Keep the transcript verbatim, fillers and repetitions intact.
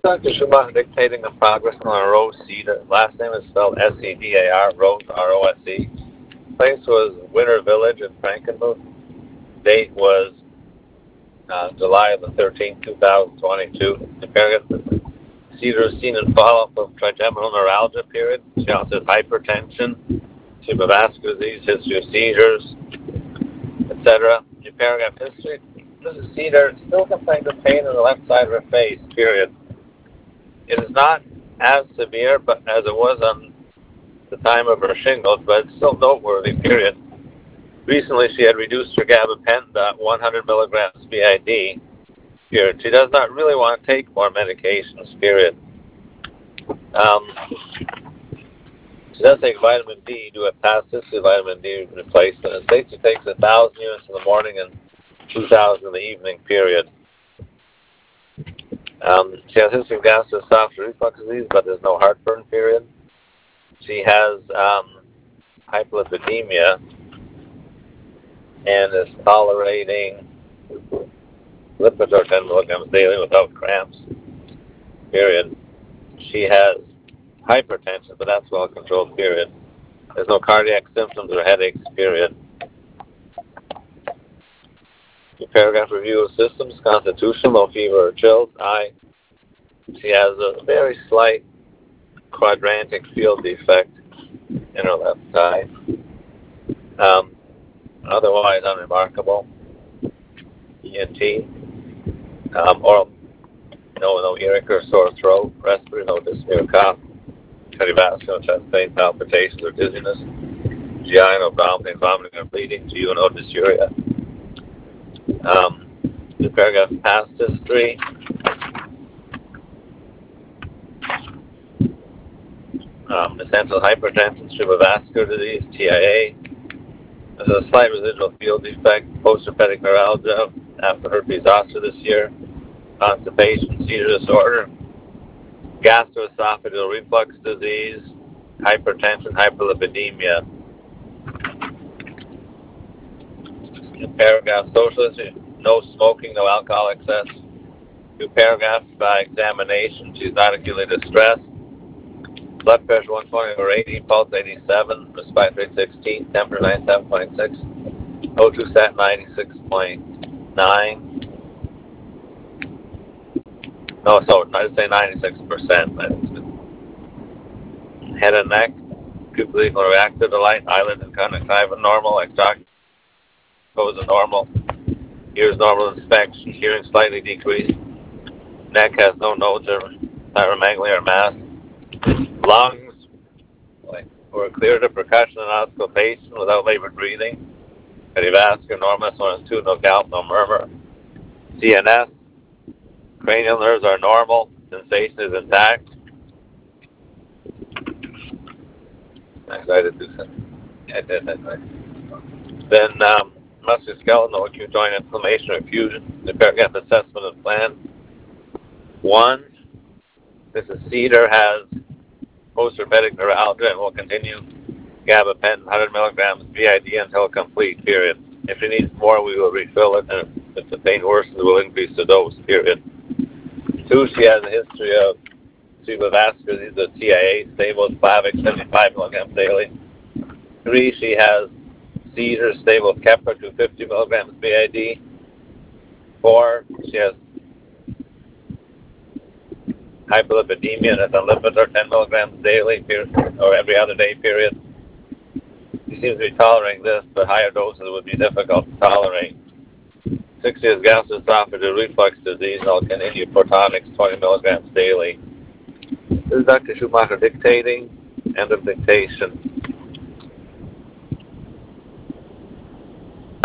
Doctor Schumacher dictating the progress on Rose Cedar. Last name is spelled S E D A R, Rose, R O S E. Place was Winter Village in Frankenmuth. Date was uh, July the thirteenth, two thousand twenty-two. The paragraph, Cedar is seen in follow-up of trigeminal neuralgia period. She also has hypertension, cerebrovascular disease, history of seizures, et cetera. Your paragraph history. Missus Cedar still complains of pain in the left side of her face, period. It is not as severe but as it was on the time of her shingles, but it's still noteworthy, period. Recently, she had reduced her gabapentin to one hundred milligrams B I D, period. She does not really want to take more medications, period. Um, she does take vitamin D, do a past history of vitamin D replacement. It states she takes one thousand units in the morning and two thousand in the evening, period. Um, she has history of gastroesophageal reflux disease, but there's no heartburn, period. She has um, hyperlipidemia and is tolerating Lipitor ten milligrams daily without cramps, period. She has hypertension, but that's well controlled, period. There's no cardiac symptoms or headaches, period. Your paragraph review of systems, constitution, low fever or chills, eye. She has a very slight quadrantic field defect in her left eye. Um, otherwise unremarkable. E N T, um, oral, no, no earache or sore throat, respiratory, no dyspnea or cough, cardiovascular, chest pain, palpitations or dizziness, G I, no vomiting, vomiting or bleeding, G U, no dysuria. Um, the paragraph past history. Um, essential hypertension, cerebrovascular disease, T I A. There's a slight residual field defect, postherpetic neuralgia after herpes zoster this year, constipation, seizure disorder, gastroesophageal reflux disease, hypertension, hyperlipidemia. In paragraph social history, no smoking, no alcohol excess. New paragraph by examination, she's not acutely distressed. Blood pressure one twenty over eighty, pulse eighty-seven, respiratory rate sixteen, temperature ninety-seven point six, O two sat ninety-six point nine. No, so I'd say ninety-six percent. Head and neck, pupil reactive to light, eyelid and conjunctiva normal, exotic goes to normal. Ears normal inspection, hearing slightly decreased. Neck has no nodes or thyromegaly or mass. Lungs were clear to percussion and auscultation without labored breathing. Cardiovascular normal, S one and two, no gout, no murmur. C N S, cranial nerves are normal, sensation is intact. Next, I did do something. Yeah, I did that right. Then um, musculoskeletal, acute joint inflammation or fusion. The paragraph assessment and plan. One, Missus Cedar has postherpetic neuralgia and will continue gabapentin one hundred milligrams B I D until complete, period. If she needs more, we will refill it, and if the pain worsens, we'll increase the dose, period. Two, she has a history of cerebrovascular disease, the T I A, stable Plavix, seventy-five milligrams daily. Three, she has seizures, stable Keppra, two hundred fifty milligrams B I D. Four, she has hyperlipidemia, that's on Lipitor, ten milligrams daily, period, or every other day, period. She seems to be tolerating this, but higher doses would be difficult to tolerate. Six is gastroesophageal reflux disease, and I'll continue protonics, twenty milligrams daily. This is Doctor Schumacher dictating. End of dictation.